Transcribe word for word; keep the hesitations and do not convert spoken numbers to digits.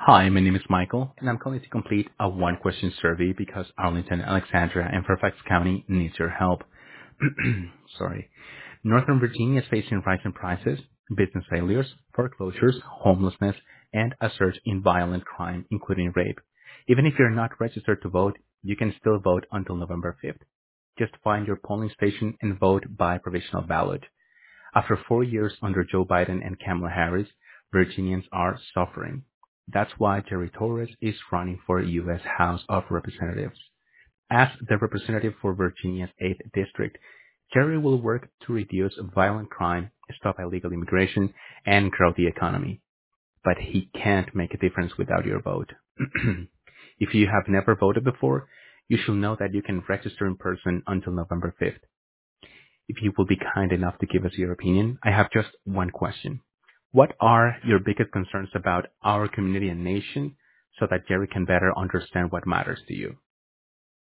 Hi, my name is Michael, and I'm calling to complete a one-question survey because Arlington, Alexandria, and Fairfax County needs your help. Sorry. Northern Virginia is facing rising prices, business failures, foreclosures, homelessness, and a surge in violent crime, including rape. Even if you're not registered to vote, you can still vote until November fifth. Just find your polling station and vote by provisional ballot. After four years under Joe Biden and Kamala Harris, Virginians are suffering. That's why Jerry Torres is running for U S House of Representatives. As the representative for Virginia's eighth District, Jerry will work to reduce violent crime, stop illegal immigration, and grow the economy. But he can't make a difference without your vote. If you have never voted before, you should know that you can register in person until November fifth. If you will be kind enough to give us your opinion, I have just one question. What are your biggest concerns about our community and nation so that Jerry can better understand what matters to you?